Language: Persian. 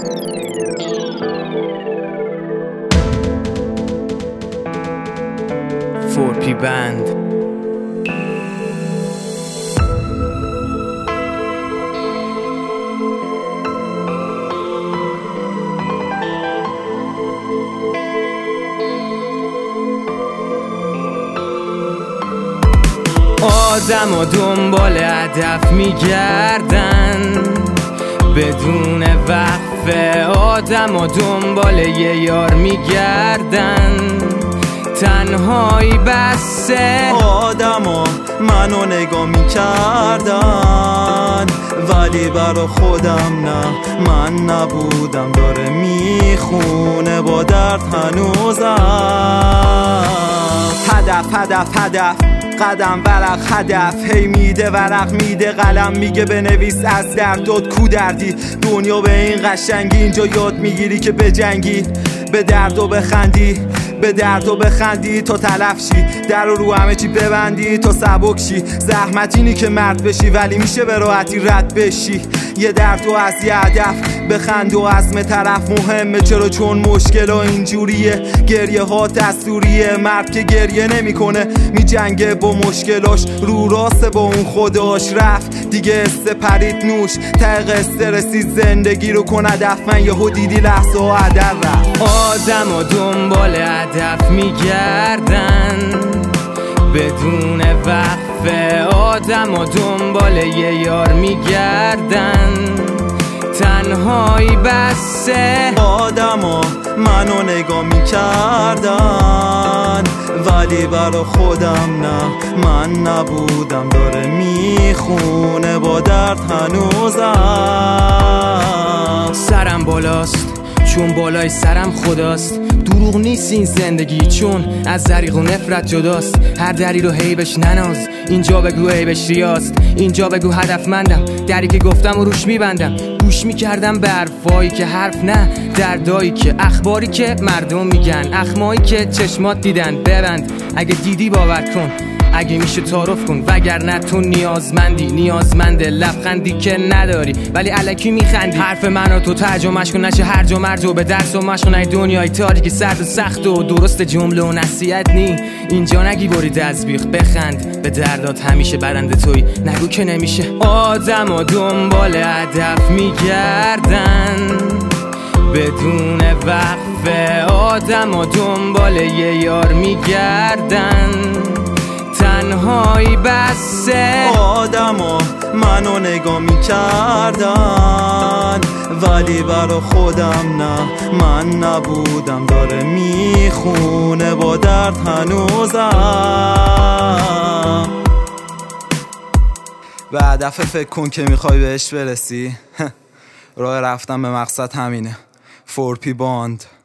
4P Band. آدم و دنبال هدف میگردن بدون وقفه، آدم و دنبال یه یار میگردن، تنهایی بسه. آدما منو نگاه میکردن ولی برا خودم نه، من نبودم. داره میخونه با درد هنوزم. هدف هدف هدف، قدم ورق هدف، هی میده ورق میده قلم، میگه بنویس از دردات کو دردی. دنیا به این قشنگی، اینجا یاد میگیری که بجنگی، به درد و بخندی، به درد و بخندی تا تلف شی، در رو همه چی ببندی تا سبک شی. زحمت اینی که مرد بشی ولی میشه به راحتی رد بشی. یه درد و از یه هدف بخند و عزم طرف مهمه. چرا؟ چون مشکل ها اینجوریه، گریه ها دستوریه. مرد که گریه نمیکنه میجنگه با مشکلاش، رو راسته با اون خداش. رفت دیگه پرید نوش، ته قصه رسید زندگی رو کن هدف. من یهو دیدی لحظه ها هدر رفت. آدم و دنبال هدف میگردن بدون وقفه، آدم و دنبال یه یار میگردن، تنهایی بسه. آدما منو نگاه میکردن ولی برا خودم نه، من نبودم. داره میخونه با درد هنوزم. سرم بالاست چون بالای سرم خداست، دروغ نیست این زندگی چون از دریغ و نفرت جداست. هر دری رو حیبش نناز، اینجا بگو حیبش ریاست، اینجا بگو هدفمندم. دری که گفتم و روش میبندم، گوش میکردم به حرفایی که حرف نه، دردایی که اخباری که مردم میگن، اخمایی که چشمات دیدن. ببند اگه دیدی باور کن، اگه میشه تعارف کن، وگرنه تو نیازمندی، نیازمند لبخندی که نداری ولی الکی میخندی. حرف منو تو ترجمهش کن، نشه هرج و مرج و به درس و مشق. نه دنیای تاریکی سرد و سخت و درست جمله و نصیحت نی، اینجا نگی برید از بیخ. بخند به دردات، همیشه برنده توی، نگو که نمیشه. آدم و دنبال هدف میگردن بدون وقفه، آدم و دنبال یه یار میگردن، تنهایی بسه. آدما منو نگاه میکردن ولی برا خودم نه، من نبودم. داره میخونه با درد هنوزم. به هدف فکر کن که میخوای بهش برسی. راه رفتن به مقصد همینه. 4P Band.